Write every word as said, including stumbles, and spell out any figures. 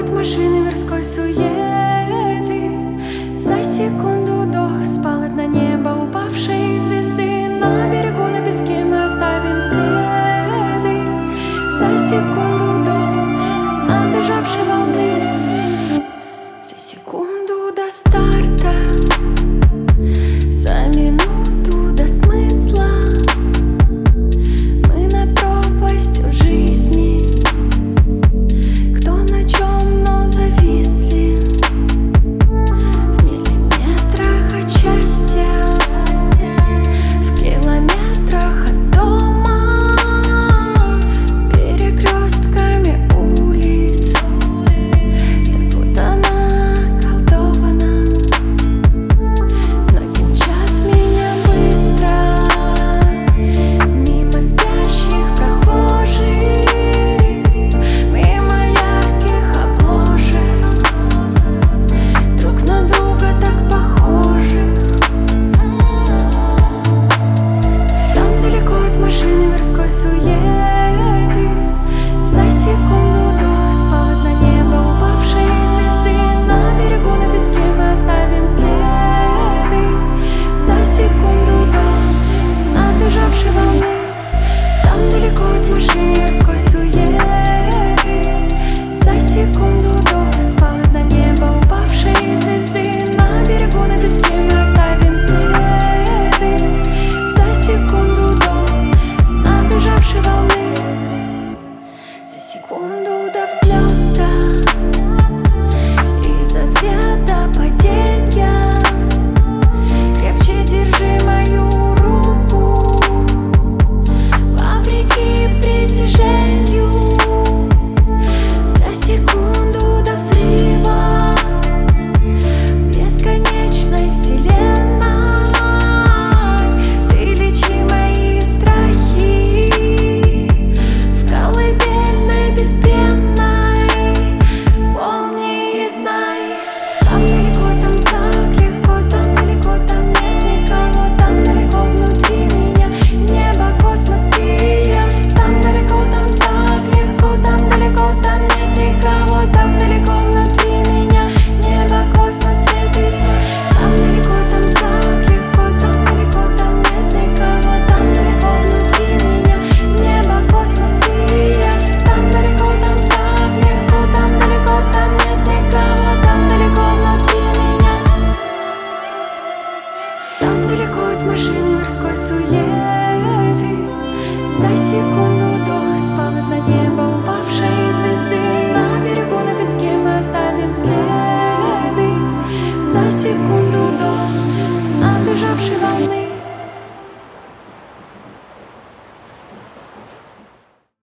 от машины мирской суеты. За секунду до спалит на небо упавшей звезды. На берегу, на песке мы оставим следы. За секунду до набежавшей волны. За секунду до старта. За минуту до смысла. Мы над пропастью жизни. Кто на чем, но зависли. В миллиметрах от счастья, в километрах от дома, перекрестками улиц запутана, околдована. Ноги мчат меня быстро мимо спящих прохожих, мимо ярких обложек, друг на друга так похожих. Там далеко от машины мирской суеты. За секунду до спалит на небо упавшей звезды. На берегу, на песке мы оставим следы. За секунду до набежавшей волны. Там далеко от машины мирской суеты. За секунду до спалит на небо упавшей звезды. На берегу, на песке мы оставим следы. За секунду до набежавшей волны. За секунду до взлета и за две до падения. Крепче держи мою руку вопреки притяжению. За секунду до взрыва в бесконечной вселенной. Ты лечи мои страхи в колыбельной безбрежной. Помни и знай, там далеко, там так легко, там далеко, там нет никого. Там далеко внутри меня небо, космос, ты и я. Там далеко, там так легко, там далеко, там нет никого. Там далеко внутри меня небо, космос, свет и тьма. Там далеко, там так легко, там далеко, там нет никого. Там далеко внутри меня небо, космос, ты и я. Там далеко, там так легко, там далеко, там нет никого. Там далеко внутри меня. Там далеко от машины мирской суеты. За секунду до спалит на небо упавшей звезды. На берегу, на песке мы оставим следы. За секунду до набежавшей волны.